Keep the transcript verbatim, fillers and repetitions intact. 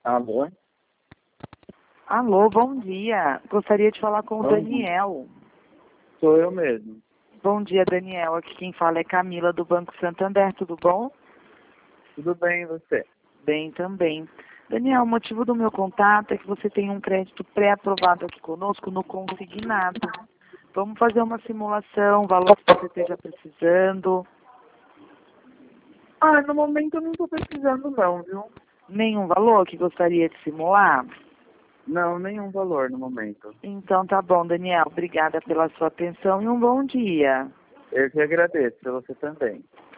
Alô? Alô, bom dia. Gostaria de falar com o Bom Daniel. Sou eu mesmo. Bom dia, Daniel. Aqui quem fala é Camila, do Banco Santander. Tudo bom? Tudo bem, e você? Bem também. Daniel, o motivo do meu contato é que você tem um crédito pré-aprovado aqui conosco no consignado. Vamos fazer uma simulação, valor que você esteja precisando. Ah, no momento eu não estou precisando não, viu? Nenhum valor que gostaria de simular? Não, nenhum valor no momento. Então tá bom, Daniel. Obrigada pela sua atenção e um bom dia. Eu que agradeço, você também.